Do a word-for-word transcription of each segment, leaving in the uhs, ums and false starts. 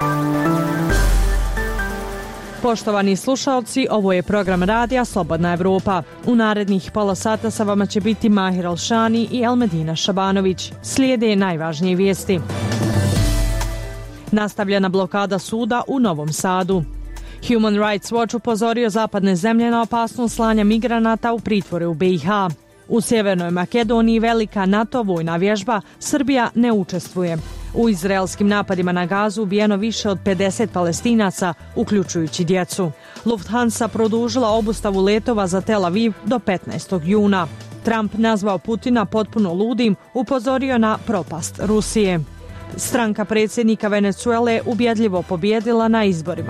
Poštovani slušalci, ovo je program radija Slobodna Evropa. U narednih pola sata sa vama će biti Mahir Alšani i Elmedina Šabanović. Slijede najvažnije vijesti. Nastavljena blokada suda u Novom Sadu. Human Rights Watch upozorio zapadne zemlje na opasnost slanja migranata u pritvore u B i H. U Sjevernoj Makedoniji velika NATO vojna vježba, Srbija ne učestvuje. U izraelskim napadima na Gazu ubijeno više od pedeset Palestinaca, uključujući djecu. Lufthansa produžila obustavu letova za Tel Aviv do petnaestog juna. Trump nazvao Putina potpuno ludim, upozorio na propast Rusije. Stranka predsjednika Venezuele ubjedljivo pobjedila na izborima.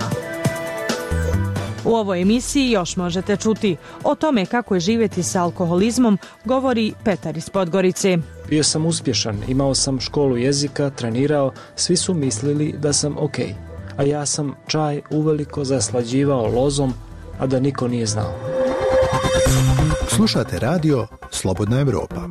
U ovoj emisiji još možete čuti o tome kako je živjeti sa alkoholizmom, govori Petar iz Podgorice. Bio sam uspješan, imao sam školu jezika, trenirao, svi su mislili da sam ok, a ja sam čaj uveliko zaslađivao lozom, a da niko nije znao. Slušate radio Slobodna Evropa.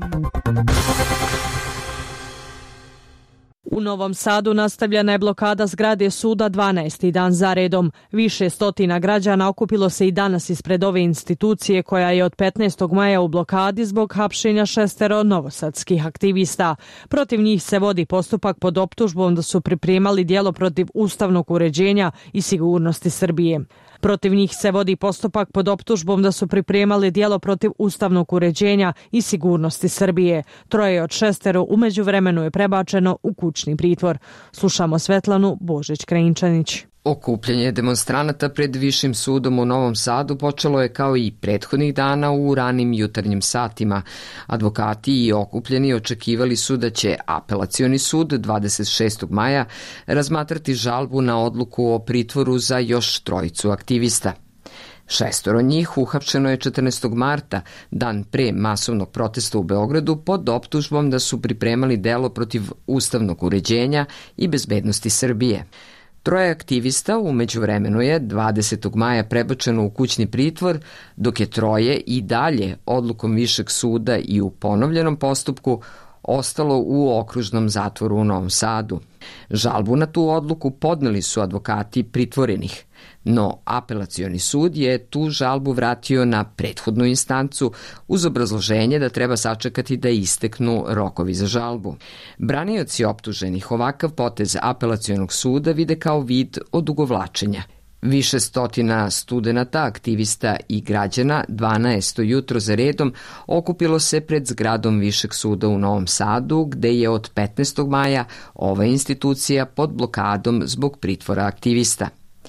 U Novom Sadu nastavljena je blokada zgrade suda dvanaesti dan za redom. Više stotina građana okupilo se i danas ispred ove institucije koja je od petnaestog maja u blokadi zbog hapšenja šestero novosadskih aktivista. Protiv njih se vodi postupak pod optužbom da su pripremali djelo protiv ustavnog uređenja i sigurnosti Srbije. Protiv njih se vodi postupak pod optužbom da su pripremali djelo protiv ustavnog uređenja i sigurnosti Srbije. Troje od šestero u međuvremenu je prebačeno u kućni pritvor. Slušamo Svetlanu Božić-Krajinčanić. Okupljanje demonstranata pred Višim sudom u Novom Sadu počelo je kao i prethodnih dana u ranim jutarnjim satima. Advokati i okupljeni očekivali su da će apelacioni sud dvadeset šestog maja razmatrati žalbu na odluku o pritvoru za još trojicu aktivista. Šestoro njih uhapšeno je četrnaestog marta, dan pre masovnog protesta u Beogradu, pod optužbom da su pripremali delo protiv ustavnog uređenja i bezbednosti Srbije. Troje aktivista u međuvremenu je dvadesetog maja prebačeno u kućni pritvor, dok je troje i dalje odlukom Višeg suda i u ponovljenom postupku ostalo u okružnom zatvoru u Novom Sadu. Žalbu na tu odluku podneli su advokati pritvorenih, no apelacioni sud je tu žalbu vratio na prethodnu instancu uz obrazloženje da treba sačekati da isteknu rokovi za žalbu. Branioci optuženih ovakav potez apelacionog suda vide kao vid odugovlačenja. Više stotina studenata, aktivista i građana dvanaesto jutro za redom okupilo se pred zgradom Višeg suda u Novom Sadu, gde je od petnaestog maja ova institucija pod blokadom zbog pritvora aktivista.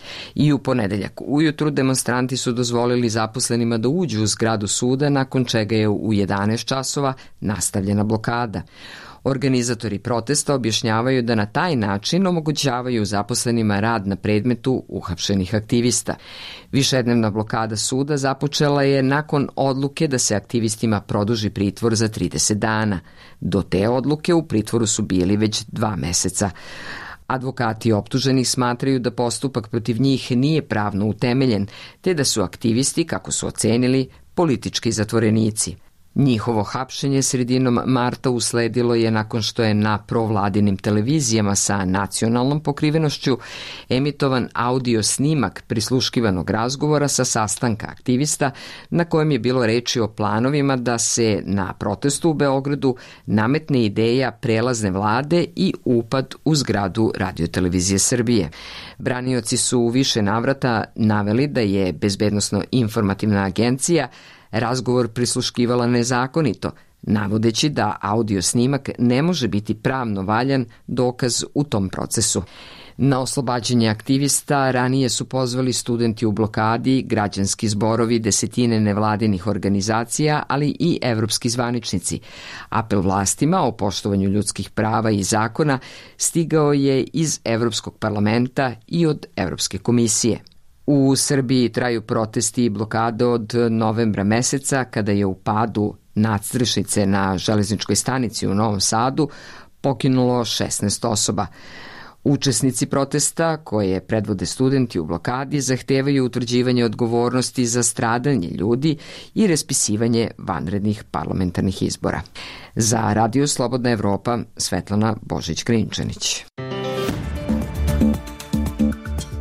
I u ponedeljak ujutru demonstranti su dozvolili zaposlenima da uđu u zgradu suda, nakon čega je u jedanaest časova nastavljena blokada. Organizatori protesta objašnjavaju da na taj način omogućavaju zaposlenima rad na predmetu uhapšenih aktivista. Višednevna blokada suda započela je nakon odluke da se aktivistima produži pritvor za trideset dana. Do te odluke u pritvoru su bili već dva meseca. Advokati optuženih smatraju da postupak protiv njih nije pravno utemeljen, te da su aktivisti, kako su ocenili, politički zatvorenici. Njihovo hapšenje sredinom marta usledilo je nakon što je na provladinim televizijama sa nacionalnom pokrivenošću emitovan audio snimak prisluškivanog razgovora sa sastanka aktivista na kojem je bilo reči o planovima da se na protestu u Beogradu nametne ideja prelazne vlade i upad u zgradu Radio-televizije Srbije. Branioci su u više navrata naveli da je Bezbednosno-informativna agencija razgovor prisluškivala nezakonito, navodeći da audio snimak ne može biti pravno valjan dokaz u tom procesu. Na oslobađanje aktivista ranije su pozvali studenti u blokadi, građanski zborovi, desetine nevladinih organizacija, ali i evropski zvaničnici. Apel vlastima o poštovanju ljudskih prava i zakona stigao je iz Evropskog parlamenta i od Evropske komisije. U Srbiji traju protesti i blokade od novembra meseca, kada je u padu nadstrešnice na železničkoj stanici u Novom Sadu poginulo šesnaest osoba. Učesnici protesta, koje predvode studenti u blokadi, zahtevaju utvrđivanje odgovornosti za stradanje ljudi i raspisivanje vanrednih parlamentarnih izbora. Za Radio Slobodna Evropa, Svetlana Božić-Krajinčanić.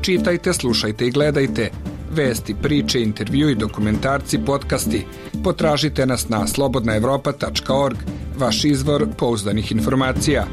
Čitajte, slušajte i gledajte. Vesti, priče, intervjui, dokumentarci, podcasti. Potražite nas na slobodna evropa tačka org, vaš izvor pouzdanih informacija.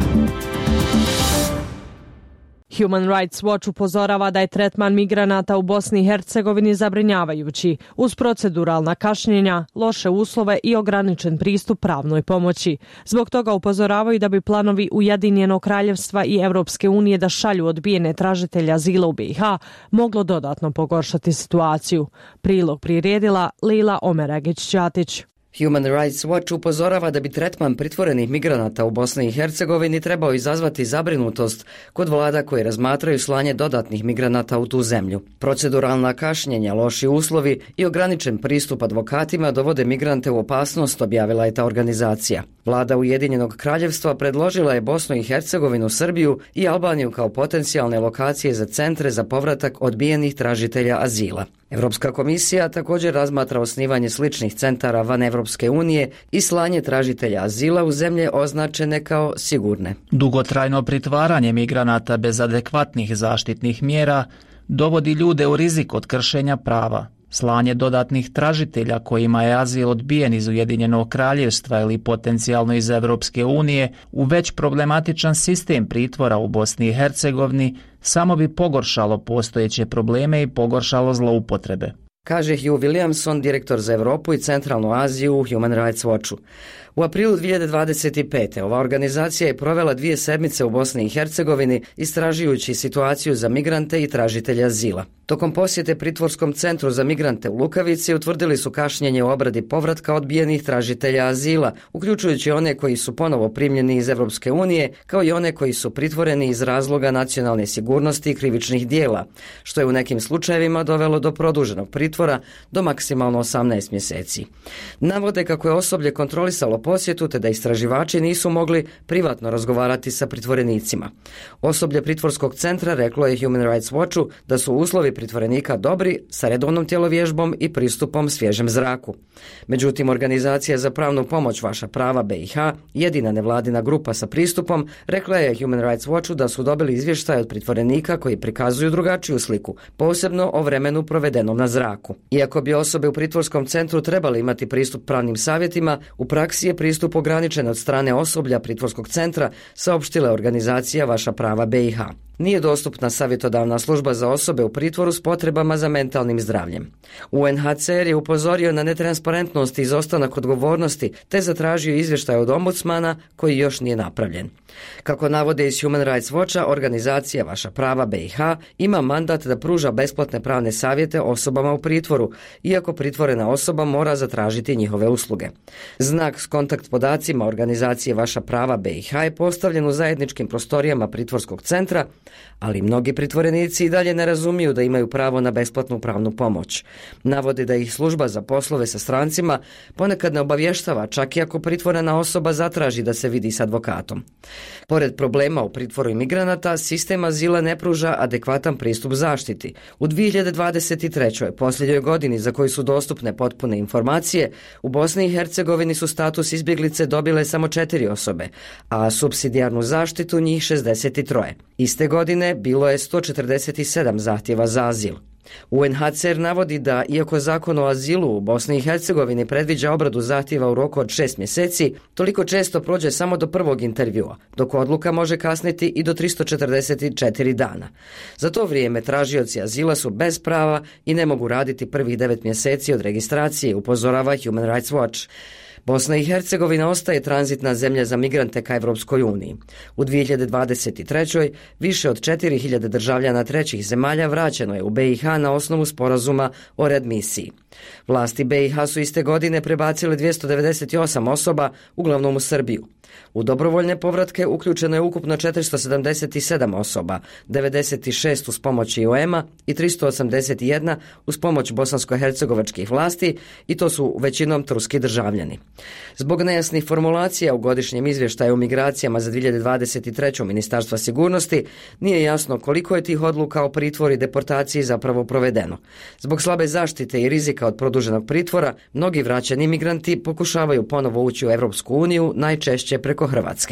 Human Rights Watch upozorava da je tretman migranata u Bosni i Hercegovini zabrinjavajući, uz proceduralna kašnjenja, loše uslove i ograničen pristup pravnoj pomoći. Zbog toga upozoravaju da bi planovi Ujedinjenog kraljevstva i Evropske unije da šalju odbijene tražitelja azila u B i H moglo dodatno pogoršati situaciju. Prilog priredila Lila Omeragić-Ćatić. Human Rights Watch upozorava da bi tretman pritvorenih migranata u Bosni i Hercegovini trebao izazvati zabrinutost kod vlada koji razmatraju slanje dodatnih migranata u tu zemlju. Proceduralna kašnjenja, loši uslovi i ograničen pristup advokatima dovode migrante u opasnost, objavila je ta organizacija. Vlada Ujedinjenog kraljevstva predložila je Bosnu i Hercegovinu, Srbiju i Albaniju kao potencijalne lokacije za centre za povratak odbijenih tražitelja azila. Evropska komisija također razmatra osnivanje sličnih centara van Evropske unije i slanje tražitelja azila u zemlje označene kao sigurne. Dugotrajno pritvaranje migranata bez adekvatnih zaštitnih mjera dovodi ljude u rizik od kršenja prava. Slanje dodatnih tražitelja kojima je azil odbijen iz Ujedinjenog kraljevstva ili potencijalno iz Evropske unije u već problematičan sistem pritvora u Bosni i Hercegovini samo bi pogoršalo postojeće probleme i pogoršalo zloupotrebe, kaže Hugh Williamson, direktor za Europu i Centralnu Aziju u Human Rights Watchu. U aprilu dvije hiljade dvadeset pete. ova organizacija je provela dvije sedmice u Bosni i Hercegovini istražujući situaciju za migrante i tražitelje azila. Tokom posjete pritvorskom centru za migrante u Lukavici utvrdili su kašnjenje u obradi povratka odbijenih tražitelja azila, uključujući one koji su ponovo primljeni iz Evropske unije, kao i one koji su pritvoreni iz razloga nacionalne sigurnosti i krivičnih dijela, što je u nekim slučajevima dovelo do produženog pritvora do maksimalno osamnaest mjeseci. Navode kako je osoblje kontrolisalo posjetu te da istraživači nisu mogli privatno razgovarati sa pritvorenicima. Osoblje pritvorskog centra reklo je Human Rights Watchu da su uslovi pritvorenika dobri sa redovnom tjelovježbom i pristupom svježem zraku. Međutim, organizacija za pravnu pomoć Vaša prava B i H, jedina nevladina grupa sa pristupom, rekla je Human Rights Watchu da su dobili izvještaj od pritvorenika koji prikazuju drugačiju sliku, posebno o vremenu provedenom na zraku. Iako bi osobe u pritvorskom centru trebali imati pristup pravnim savjetima, u praksi je pristup ograničen od strane osoblja pritvorskog centra, saopštila organizacija Vaša prava B i H. Nije dostupna savjetodavna služba za osobe u pritvoru s potrebama za mentalnim zdravljem. U N H C R je upozorio na netransparentnost i izostanak odgovornosti te zatražio izvještaj od ombudsmana koji još nije napravljen. Kako navode iz Human Rights Watcha, organizacija Vaša prava B i H ima mandat da pruža besplatne pravne savjete osobama u pritvoru, iako pritvorena osoba mora zatražiti njihove usluge. Znak s kontakt podacima organizacije Vaša prava B i H je postavljen u zajedničkim prostorijama pritvorskog centra, ali mnogi pritvorenici i dalje ne razumiju da imaju pravo na besplatnu pravnu pomoć. Navode da ih služba za poslove sa strancima ponekad ne obavještava, čak i ako pritvorena osoba zatraži da se vidi s advokatom. Pored problema u pritvoru imigranata, sistem azila ne pruža adekvatan pristup zaštiti. U dvije hiljade dvadeset trećoj. posljednjoj godini za koju su dostupne potpune informacije, u Bosni i Hercegovini su status izbjeglice dobile samo četiri osobe, a supsidijarnu zaštitu njih šezdeset tri. Iste godine bilo je sto četrdeset sedam zahtjeva za azil. U N H C R navodi da, iako zakon o azilu u Bosni i Hercegovini predviđa obradu zahtjeva u roku od šest mjeseci, toliko često prođe samo do prvog intervjua, dok odluka može kasniti i do tristo četrdeset četiri dana. Za to vrijeme tražioci azila su bez prava i ne mogu raditi prvih devet mjeseci od registracije, upozorava Human Rights Watch. Bosna i Hercegovina ostaje tranzitna zemlja za migrante ka Evropskoj uniji. U dvije hiljade dvadeset trećoj. više od četiri hiljade državljana trećih zemalja vraćeno je u B i H na osnovu sporazuma o readmisiji. Vlasti B i H su iste godine prebacile dvjesto devedeset osam osoba, uglavnom u Srbiju. U dobrovoljne povratke uključeno je ukupno četiristo sedamdeset sedam osoba, devedeset šest uz pomoć I O M-a i tristo osamdeset jedna uz pomoć bosansko-hercegovačkih vlasti, i to su većinom turski državljani. Zbog nejasnih formulacija u godišnjem izvještaju o migracijama za dvije hiljade dvadeset treću. Ministarstva sigurnosti nije jasno koliko je tih odluka o pritvoru i deportaciji zapravo provedeno. Zbog slabe zaštite i rizika od produženog pritvora, mnogi vraćani migranti pokušavaju ponovo ući u Evropsku uniju, najčešće preko Hrvatske.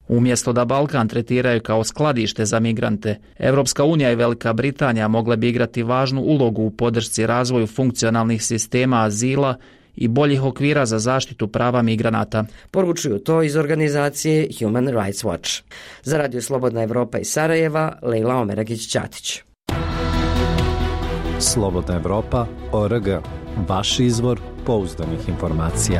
Umjesto da Balkan tretiraju kao skladište za migrante, Evropska unija i Velika Britanija mogle bi igrati važnu ulogu u podršci razvoju funkcionalnih sistema azila i boljih okvira za zaštitu prava migranata. Poručuju to iz organizacije Human Rights Watch. Za Radio Slobodna Evropa iz Sarajeva, Lejla Omeragić-Ćatić. Slobodna Evropa, O R G. Vaš izvor pouzdanih informacija.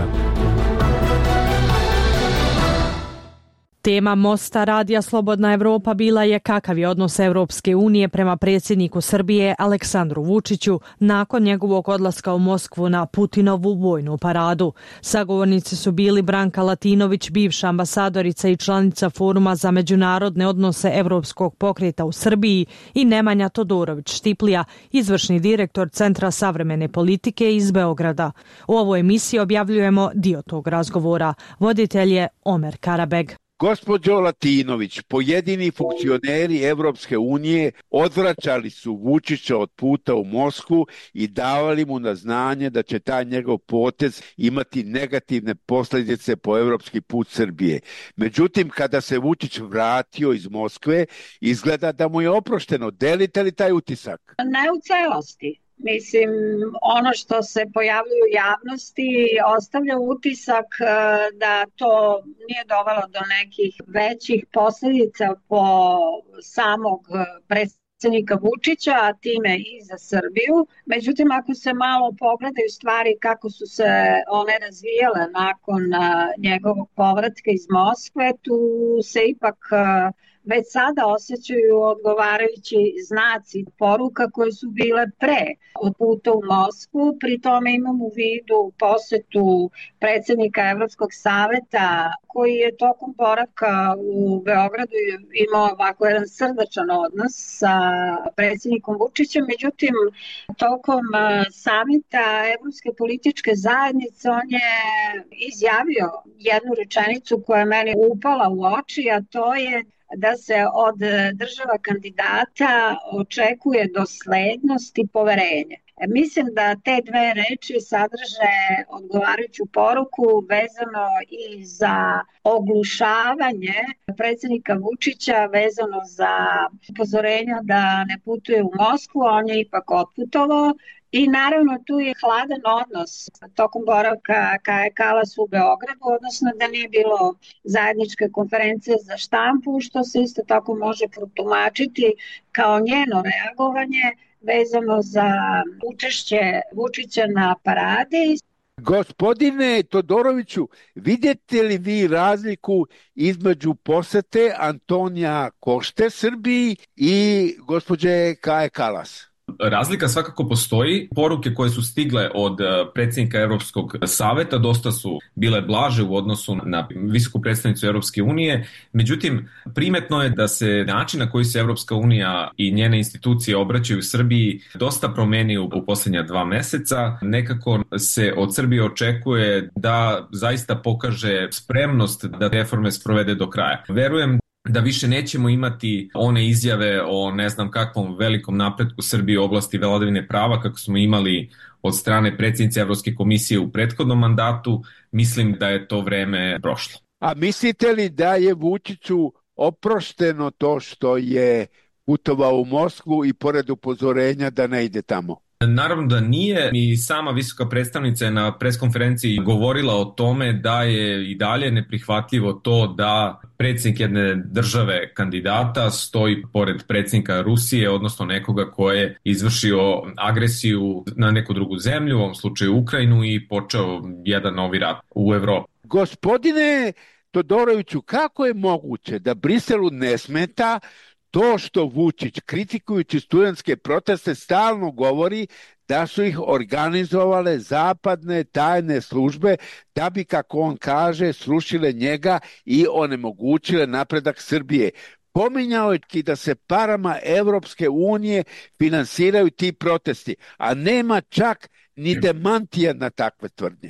Tema Mosta Radija Slobodna Evropa bila je kakav je odnos Evropske unije prema predsjedniku Srbije Aleksandru Vučiću nakon njegovog odlaska u Moskvu na Putinovu vojnu paradu. Sagovornici su bili Branka Latinović, bivša ambasadorica i članica Foruma za međunarodne odnose Evropskog pokreta u Srbiji, i Nemanja Todorović-Štiplija, izvršni direktor Centra savremene politike iz Beograda. U ovoj emisiji objavljujemo dio tog razgovora. Voditelj je Omer Karabeg. Gospođo Latinović, pojedini funkcioneri Evropske unije odvraćali su Vučića od puta u Moskvu i davali mu na znanje da će taj njegov potez imati negativne posljedice po evropski put Srbije. Međutim, kada se Vučić vratio iz Moskve, izgleda da mu je oprošteno. Delite li taj utisak? Ne u celosti. Mislim, ono što se pojavljuje u javnosti ostavlja utisak da to nije dovelo do nekih većih posljedica po samog predsjednika Vučića, a time i za Srbiju. Međutim, ako se malo pogledaju stvari kako su se one razvijele nakon njegovog povratka iz Moskve, tu se ipak već sada osjećaju odgovarajući znaci poruka koje su bile pre od puta u Moskvu. Pri tome imam u vidu posetu predsjednika Evropskog saveta koji je tokom boravka u Beogradu imao ovako jedan srdačan odnos sa predsjednikom Vučićem. Međutim, tokom samita Evropske političke zajednice on je izjavio jednu rečenicu koja je meni upala u oči, a to je da se od država kandidata očekuje doslednost i poverenje. Mislim da te dve reči sadrže odgovarajuću poruku vezano i za oglušavanje predsjednika Vučića, vezano za upozorenja da ne putuje u Moskvu, on je ipak otputovao. I naravno tu je hladan odnos tokom boravka Kaje Kalas u Beogradu, odnosno da nije bilo zajedničke konferencije za štampu, što se isto tako može protumačiti kao njeno reagovanje vezano za učešće Vučića na paradi. Gospodine Todoroviću, vidite li vi razliku između posete Antonija Košte Srbiji i gospođe Kaje Kalas? Razlika svakako postoji. Poruke koje su stigle od predsjednika Europskog saveta dosta su bile blaže u odnosu na visoku predstavnicu Europske unije. Međutim, primetno je da se način na koji se Europska unija i njene institucije obraćaju Srbiji dosta promenio u posljednja dva meseca. Nekako se od Srbije očekuje da zaista pokaže spremnost da reforme sprovede do kraja. Verujem da više nećemo imati one izjave o ne znam kakvom velikom napretku Srbije u oblasti vladavine prava kako smo imali od strane predsjednice Evropske komisije u prethodnom mandatu. Mislim da je to vreme prošlo. A mislite li da je Vučiću oprošteno to što je putovao u Moskvu i pored upozorenja da ne ide tamo? Naravno da nije. I sama visoka predstavnica je na preskonferenciji govorila o tome da je i dalje neprihvatljivo to da predsjednik jedne države kandidata stoji pored predsjednika Rusije, odnosno nekoga ko je izvršio agresiju na neku drugu zemlju, u ovom slučaju Ukrajinu, i počeo jedan novi rat u Evropi. Gospodine Todoroviću, kako je moguće da Briselu ne smeta to što Vučić, kritikujući studentske proteste, stalno govori da su ih organizovale zapadne tajne službe da bi, kako on kaže, srušile njega i onemogućile napredak Srbije? Pominjao je da se parama Evropske unije finansiraju ti protesti, a nema čak ni demantija na takve tvrdnje.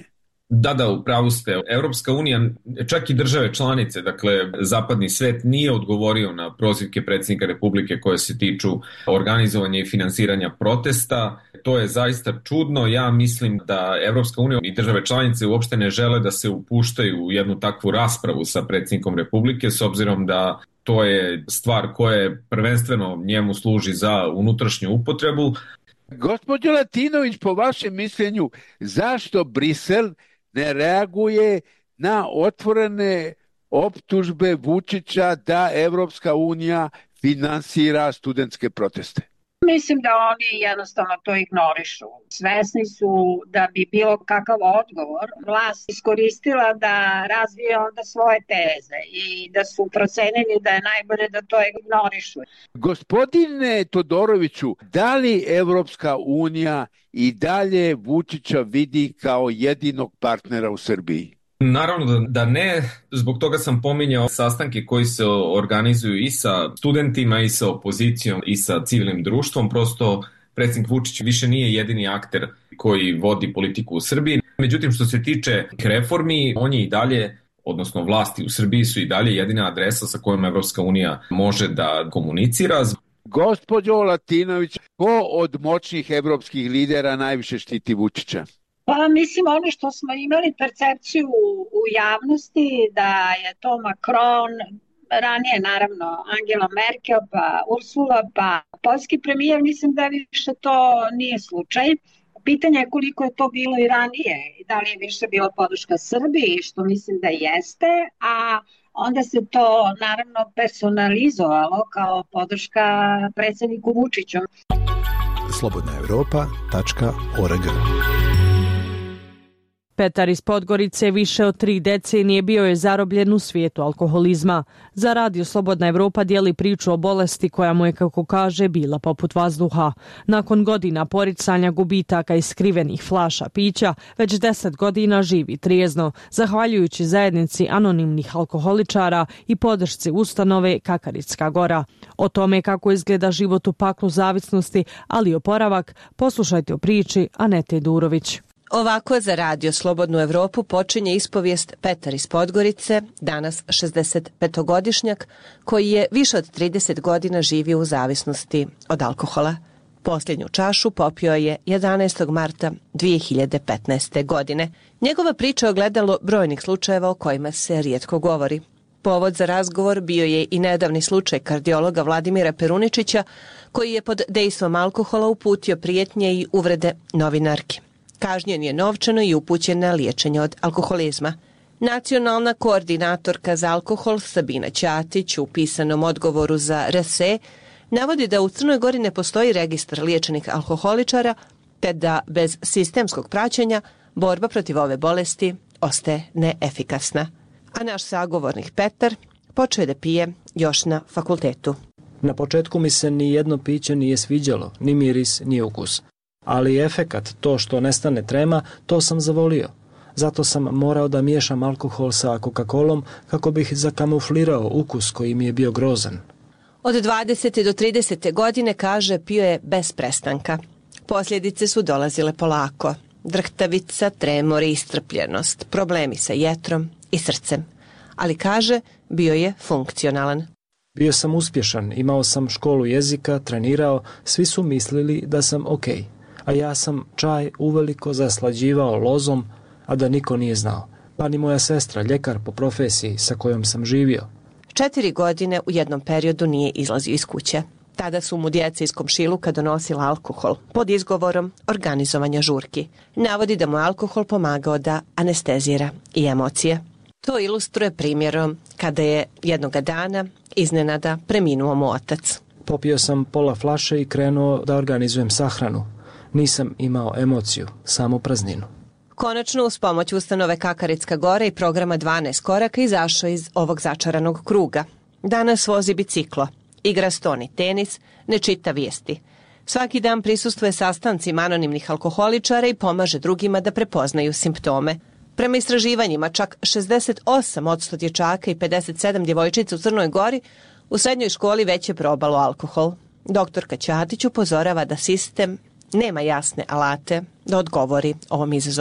Da, da, upravo ste. Evropska unija, čak i države članice, dakle, zapadni svet nije odgovorio na prozivke predsjednika Republike koje se tiču organizovanja i finansiranja protesta. To je zaista čudno. Ja mislim da Evropska unija i države članice uopšte ne žele da se upuštaju u jednu takvu raspravu sa predsjednikom Republike, s obzirom da to je stvar koja je prvenstveno njemu služi za unutrašnju upotrebu. Gospođo Latinović, po vašem mišljenju, zašto Brisel ne reaguje na otvorene optužbe Vučića da Evropska unija finansira studentske proteste? Mislim da oni jednostavno to ignorišu. Svesni su da bi bilo kakav odgovor vlast iskoristila da razvije onda svoje teze i da su procenili da je najbolje da to ignorišu. Gospodine Todoroviću, da li Evropska unija i dalje Vučića vidi kao jedinog partnera u Srbiji? Naravno da ne, zbog toga sam pominjao sastanke koji se organizuju i sa studentima i sa opozicijom i sa civilnim društvom. Prosto predsjednik Vučić više nije jedini akter koji vodi politiku u Srbiji. Međutim, što se tiče reformi, on je i dalje, odnosno vlasti u Srbiji su i dalje jedina adresa sa kojom Evropska unija može da komunicira. Gospođo Latinović, ko od moćnih evropskih lidera najviše štiti Vučića? Pa mislim ono što smo imali percepciju u javnosti da je to Macron, ranije naravno Angela Merkel, pa Ursula, pa poljski premijer, mislim da više to nije slučaj. Pitanje je koliko je to bilo i ranije, da li je više bila podrška Srbiji, što mislim da jeste, a onda se to naravno personalizovalo kao podrška predsjedniku Vučiću. slobodna evropa tačka org Petar iz Podgorice više od tri decenije bio je zarobljen u svijetu alkoholizma. Za radio Slobodna Evropa dijeli priču o bolesti koja mu je, kako kaže, bila poput vazduha. Nakon godina poricanja, gubitaka i skrivenih flaša pića, već deset godina živi trijezno, zahvaljujući zajednici anonimnih alkoholičara i podršci ustanove Kakaritska gora. O tome kako izgleda život u paklu zavisnosti, ali i oporavak, poslušajte u priči Anete Durović. Ovako za radio Slobodnu Evropu počinje ispovijest Petar iz Podgorice, danas šezdesetpetogodišnjak, koji je više od trideset godina živio u zavisnosti od alkohola. Posljednju čašu popio je jedanaestog marta dvije hiljade petnaeste. godine. Njegova priča je ogledalo brojnih slučajeva o kojima se rijetko govori. Povod za razgovor bio je i nedavni slučaj kardiologa Vladimira Peruničića, koji je pod dejstvom alkohola uputio prijetnje i uvrede novinarki. Kažnjen je novčano i upućen na liječenje od alkoholizma. Nacionalna koordinatorka za alkohol Sabina Ćatić u pisanom odgovoru za R S E navodi da u Crnoj Gori ne postoji registar liječenih alkoholičara, te da bez sistemskog praćenja borba protiv ove bolesti ostaje neefikasna. A naš sagovornik Petar počeo je da pije još na fakultetu. Na početku mi se ni jedno piće nije sviđalo, ni miris, ni ukus. Ali efekat, to što nestane trema, to sam zavolio. Zato sam morao da miješam alkohol sa Coca-Colom kako bih zakamuflirao ukus koji mi je bio grozan. Od dvadesete do tridesete godine, kaže, pio je bez prestanka. Posljedice su dolazile polako. Drhtavica, tremor i iscrpljenost, problemi sa jetrom i srcem. Ali, kaže, bio je funkcionalan. Bio sam uspješan, imao sam školu jezika, trenirao, svi su mislili da sam okej. A ja sam čaj uveliko zaslađivao lozom, a da niko nije znao. Pa ni moja sestra, ljekar po profesiji sa kojom sam živio. Četiri godine u jednom periodu nije izlazio iz kuće. Tada su mu djeca iz komšiluka donosila alkohol pod izgovorom organizovanja žurki. Navodi da mu alkohol pomagao da anestezira i emocije. To ilustruje primjerom kada je jednoga dana iznenada preminuo mu otac. Popio sam pola flaše i krenuo da organizujem sahranu. Nisam imao emociju, samo prazninu. Konačno, uz pomoć ustanove Kakaritska gora i programa dvanaest koraka izašao iz ovog začaranog kruga. Danas vozi biciklo, igra stoni tenis, ne čita vijesti. Svaki dan prisustvuje sastancima anonimnih alkoholičara i pomaže drugima da prepoznaju simptome. Prema istraživanjima, čak šezdeset osam posto dječaka i pedeset sedam djevojčica u Crnoj Gori u srednjoj školi već je probalo alkohol. Doktorka Ćatić upozorava da sistem nema jasne alate da odgovori ovom izazovu.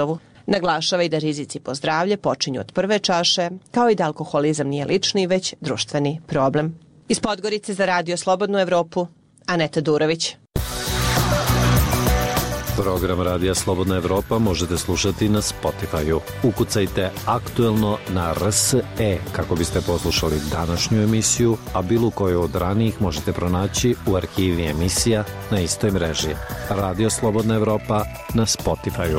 Naglašava i da rizici po zdravlje počinju od prve čaše, kao i da alkoholizam nije lični, već društveni problem. Iz Podgorice za Radio Slobodnu Evropu, Aneta Durović. Program Radija Slobodna Evropa možete slušati na Spotify-u. Ukucajte aktuelno na R S E kako biste poslušali današnju emisiju, a bilo koju od ranijih možete pronaći u arhivi emisija na istoj mreži. Radio Slobodna Evropa na Spotify-u.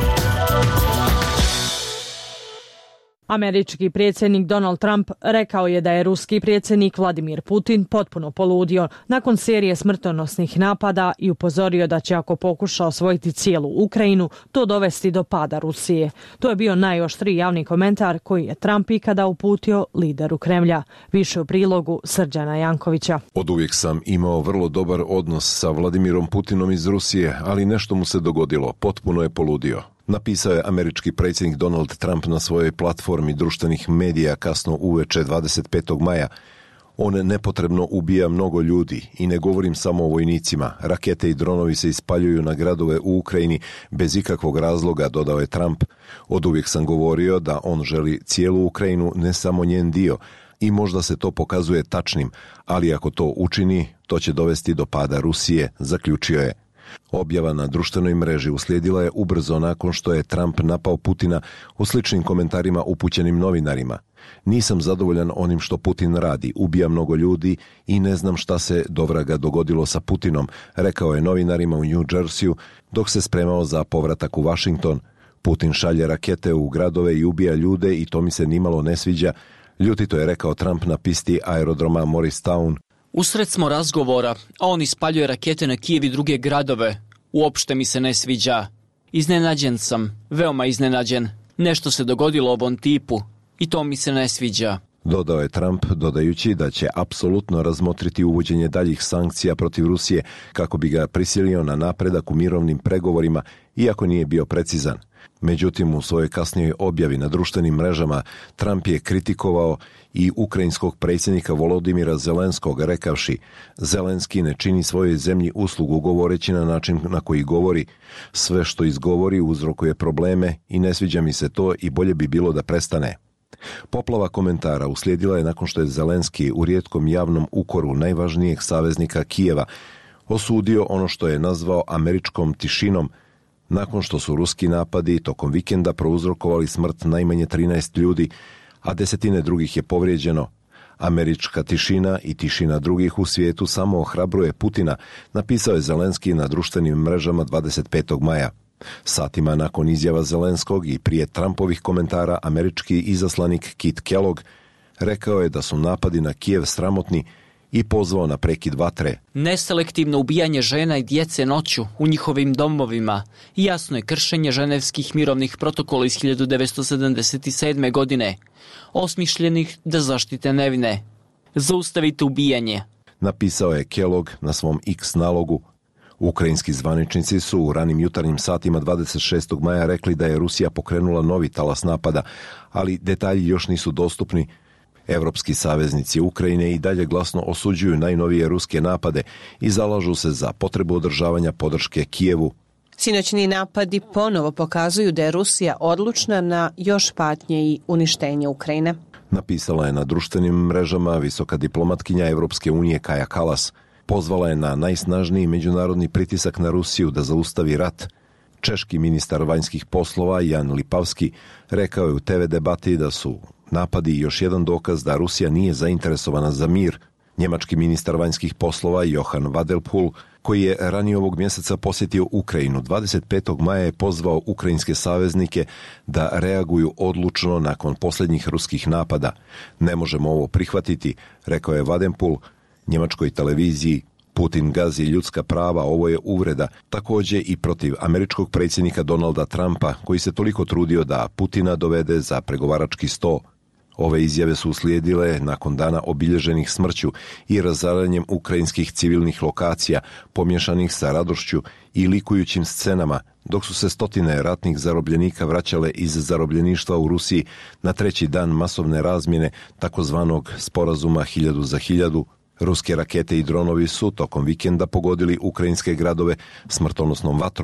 Američki predsjednik Donald Trump rekao je da je ruski predsjednik Vladimir Putin potpuno poludio nakon serije smrtonosnih napada i upozorio da će, ako pokuša osvojiti cijelu Ukrajinu, to dovesti do pada Rusije. To je bio najoštriji javni komentar koji je Trump ikada uputio lideru Kremlja. Više u prilogu Srđana Jankovića. Oduvijek sam imao vrlo dobar odnos sa Vladimirom Putinom iz Rusije, ali nešto mu se dogodilo, potpuno je poludio. Napisao je američki predsjednik Donald Trump na svojoj platformi društvenih medija kasno uveče dvadeset petog maja. On nepotrebno ubija mnogo ljudi i ne govorim samo o vojnicima. Rakete i dronovi se ispaljuju na gradove u Ukrajini bez ikakvog razloga, dodao je Trump. Oduvijek sam govorio da on želi cijelu Ukrajinu, ne samo njen dio. I možda se to pokazuje tačnim, ali ako to učini, to će dovesti do pada Rusije, zaključio je. Objava na društvenoj mreži uslijedila je ubrzo nakon što je Trump napao Putina u sličnim komentarima upućenim novinarima. Nisam zadovoljan onim što Putin radi, ubija mnogo ljudi i ne znam šta se do vraga dogodilo sa Putinom, rekao je novinarima u New Jerseyu dok se spremao za povratak u Washington. Putin šalje rakete u gradove i ubija ljude i to mi se nimalo ne sviđa, ljutito je rekao Trump na pisti aerodroma Morristown. Usred smo razgovora, a on ispaljuje rakete na Kijev i druge gradove. Uopšte mi se ne sviđa. Iznenađen sam, veoma iznenađen. Nešto se dogodilo ovom tipu i to mi se ne sviđa. Dodao je Trump, dodajući da će apsolutno razmotriti uvođenje daljih sankcija protiv Rusije kako bi ga prisilio na napredak u mirovnim pregovorima, iako nije bio precizan. Međutim, u svojoj kasnijoj objavi na društvenim mrežama Trump je kritikovao i ukrajinskog predsjednika Volodimira Zelenskog, rekavši: Zelenski ne čini svojoj zemlji uslugu govoreći na način na koji govori. Sve što izgovori uzrokuje probleme i ne sviđa mi se to i bolje bi bilo da prestane. Poplava komentara uslijedila je nakon što je Zelenski u rijetkom javnom ukoru najvažnijeg saveznika Kijeva osudio ono što je nazvao američkom tišinom, nakon što su ruski napadi tokom vikenda prouzrokovali smrt najmanje trinaest ljudi, a desetine drugih je povrijeđeno. Američka tišina i tišina drugih u svijetu samo ohrabruje Putina, napisao je Zelenski na društvenim mrežama dvadeset petog maja. Satima nakon izjava Zelenskog i prije Trumpovih komentara, američki izaslanik Kit Kellogg rekao je da su napadi na Kijev sramotni i pozvao na prekid vatre. Neselektivno ubijanje žena i djece noću u njihovim domovima jasno je kršenje ženevskih mirovnih protokola iz hiljadu devetsto sedamdeset sedme. godine, osmišljenih da zaštite nevine. Zaustavite ubijanje, napisao je Kellogg na svom X nalogu. Ukrajinski zvaničnici su u ranim jutarnjim satima dvadeset šestog maja rekli da je Rusija pokrenula novi talas napada, ali detalji još nisu dostupni. Evropski saveznici Ukrajine i dalje glasno osuđuju najnovije ruske napade i zalažu se za potrebu održavanja podrške Kijevu. Sinoćni napadi ponovo pokazuju da je Rusija odlučna na još patnje i uništenje Ukrajine. Napisala je na društvenim mrežama visoka diplomatkinja Evropske unije Kaja Kallas. Pozvala je na najsnažniji međunarodni pritisak na Rusiju da zaustavi rat. Češki ministar vanjskih poslova Jan Lipavski rekao je u te ve debati da su napadi još jedan dokaz da Rusija nije zainteresovana za mir. Njemački ministar vanjskih poslova Johan Wadelpul, koji je ranije ovog mjeseca posjetio Ukrajinu, dvadeset petog maja je pozvao ukrajinske saveznike da reaguju odlučno nakon posljednjih ruskih napada. Ne možemo ovo prihvatiti, rekao je Wadelpul njemačkoj televiziji. Putin gazi ljudska prava, ovo je uvreda, također i protiv američkog predsjednika Donalda Trumpa, koji se toliko trudio da Putina dovede za pregovarački sto. Ove izjave su uslijedile nakon dana obilježenih smrću i razaranjem ukrajinskih civilnih lokacija, pomješanih sa radošću i likujućim scenama, dok su se stotine ratnih zarobljenika vraćale iz zarobljeništva u Rusiji na treći dan masovne razmjene takozvanog sporazuma hiljadu za hiljadu. Ruske rakete i dronovi su tokom vikenda pogodili ukrajinske gradove smrtonosnom vatrom.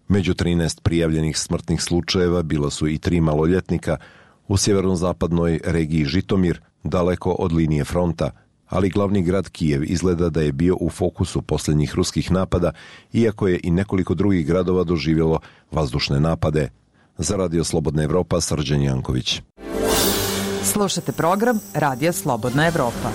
Među trinaest prijavljenih smrtnih slučajeva bilo su i tri maloljetnika u sjeverno-zapadnoj regiji Žitomir, daleko od linije fronta, ali glavni grad Kijev izgleda da je bio u fokusu posljednjih ruskih napada, iako je i nekoliko drugih gradova doživjelo vazdušne napade. Za Radio Slobodna Evropa, Srđan Janković. Slušate program Radija Slobodna Evropa.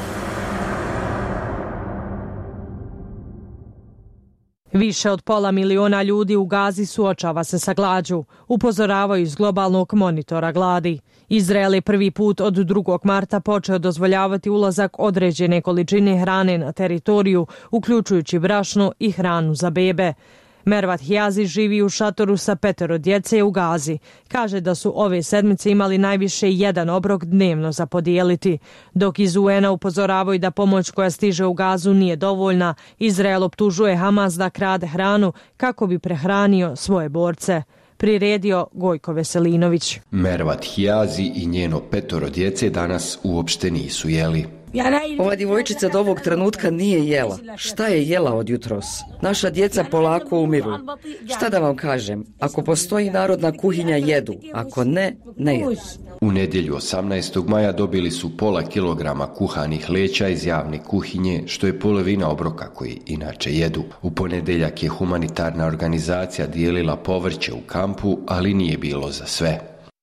Više od pola miliona ljudi u Gazi suočava se sa glađu, upozoravaju iz globalnog monitora gladi. Izrael je prvi put od drugog marta počeo dozvoljavati ulazak određene količine hrane na teritoriju, uključujući brašno i hranu za bebe. Mervat Hijazi živi u šatoru sa petero djece u Gazi. Kaže da su ove sedmice imali najviše jedan obrok dnevno za podijeliti. Dok iz U N-a upozoravaju da pomoć koja stiže u Gazu nije dovoljna, Izrael optužuje Hamas da krade hranu kako bi prehranio svoje borce. Priredio Gojko Veselinović. Mervat Hijazi i njeno petoro djece danas uopšte nisu jeli. Ova djevojčica do ovog trenutka nije jela. Šta je jela od jutros? Naša djeca polako umiru. Šta da vam kažem? Ako postoji narodna kuhinja, jedu. Ako ne, ne jedu. U nedjelju osamnaestog maja dobili su pola kilograma kuhanih leća iz javne kuhinje, što je polovina obroka koji inače jedu. U ponedjeljak je humanitarna organizacija dijelila povrće u kampu, ali nije bilo za sve.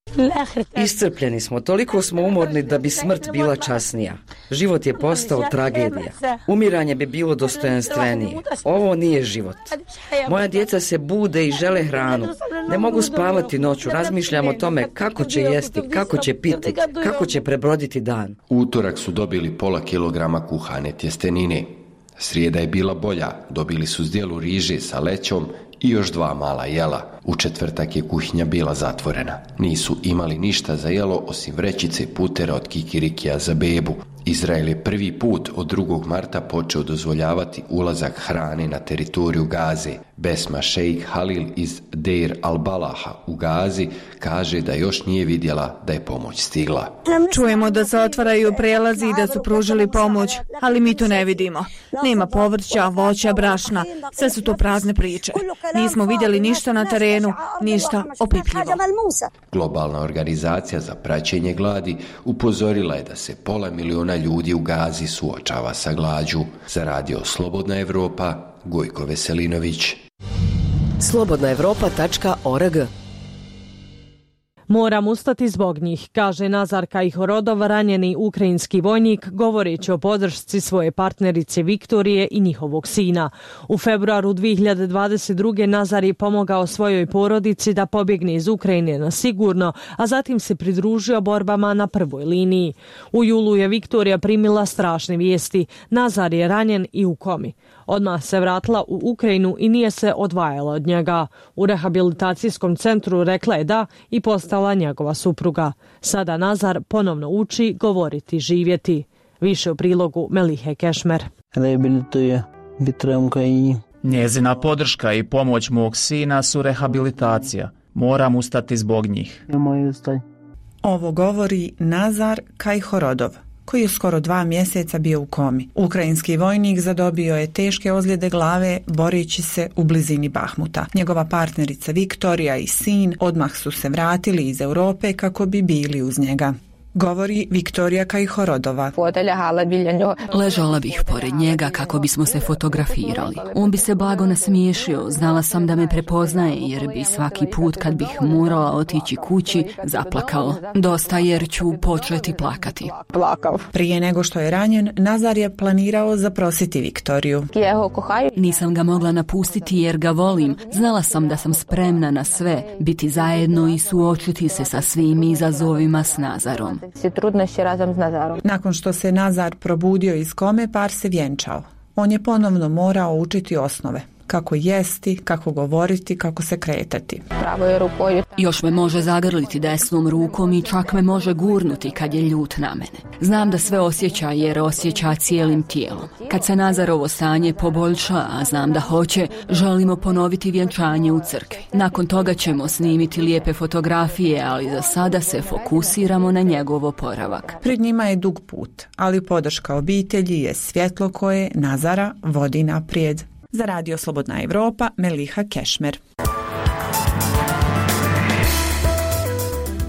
Iscrpljeni smo, toliko smo umorni da bi smrt bila časnija. Život je postao tragedija. Umiranje bi bilo dostojanstvenije. Ovo nije život. Moja djeca se bude i žele hranu. Ne mogu spavati noću, razmišljam o tome kako će jesti, kako će piti, kako će prebroditi dan. U utorak su dobili pola kilograma kuhane tjestenine. Srijeda je bila bolja, dobili su zdjelu riže sa lećom i još dva mala jela. U četvrtak je kuhinja bila zatvorena. Nisu imali ništa za jelo osim vrećice putera od kikirikija za bebu. Izrael je prvi put od drugog marta počeo dozvoljavati ulazak hrane na teritoriju Gaze. Besma šejk Halil iz Deir al-Balaha u Gazi kaže da još nije vidjela da je pomoć stigla. Čujemo da se otvaraju prelazi i da su pružili pomoć, ali mi to ne vidimo. Nema povrća, voća, brašna, sve su to prazne priče. Nismo vidjeli ništa na terenu, ništa opipljivo. Globalna organizacija za praćenje gladi upozorila je da se pola miliona ljudi u Gazi suočava sa glađu. Za Radio Slobodna Evropa, Gojko Veselinović. slobodna evropa tačka org. Moram ustati zbog njih, kaže Nazar Kajhorodov, ranjeni ukrajinski vojnik, govoreći o podršci svoje partnerice Viktorije i njihovog sina. U februaru dvije hiljade dvadeset druge. Nazar je pomogao svojoj porodici da pobjegne iz Ukrajine na sigurno, a zatim se pridružio borbama na prvoj liniji. U julu je Viktorija primila strašne vijesti. Nazar je ranjen i u komi. Odmah se vratila u Ukrajinu i nije se odvajala od njega. U rehabilitacijskom centru rekla je da i postala njegova supruga. Sada Nazar ponovno uči govoriti, živjeti. Više u prilogu Melihe Kešmer. Reabilituje Vitramka i njezina podrška i pomoć mog sina su rehabilitacija. Moram ustati zbog njih. Ovo govori Nazar Kajhorodov, koji je skoro dva mjeseca bio u komi. Ukrajinski vojnik zadobio je teške ozljede glave boreći se u blizini Bahmuta. Njegova partnerica Viktorija i sin odmah su se vratili iz Europe kako bi bili uz njega. Govori Viktorija Kajhorodova. Ležala bih pored njega kako bismo se fotografirali. On bi se blago nasmiješio, znala sam da me prepoznaje jer bi svaki put kad bih morala otići kući zaplakao. Dosta jer ću početi plakati. Prije nego što je ranjen, Nazar je planirao zaprositi Viktoriju. Nisam ga mogla napustiti jer ga volim. Znala sam da sam spremna na sve, biti zajedno i suočiti se sa svim izazovima s Nazarom. Nakon što se Nazar probudio iz kome, par se vjenčao. On je ponovno morao učiti osnove. Kako jesti, kako govoriti, kako se kretati. Još me može zagrliti desnom rukom i čak me može gurnuti kad je ljut na mene. Znam da sve osjeća jer osjeća cijelim tijelom. Kad se Nazarovo stanje poboljša, a znam da hoće, želimo ponoviti vjenčanje u crkvi. Nakon toga ćemo snimiti lijepe fotografije, ali za sada se fokusiramo na njegov oporavak. Pred njima je dug put, ali podrška obitelji je svjetlo koje Nazara vodi naprijed. Za Radio Slobodna Evropa, Meliha Kešmer.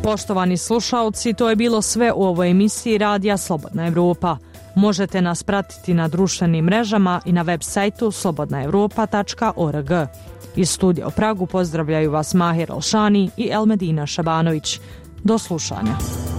Poštovani slušaoci, to je bilo sve u ovoj emisiji Radija Slobodna Evropa. Možete nas pratiti na društvenim mrežama i na web sajtu slobodna evropa tačka org. Iz studija u Pragu pozdravljaju vas Mahir Alšani i Elmedina Šabanović. Do slušanja.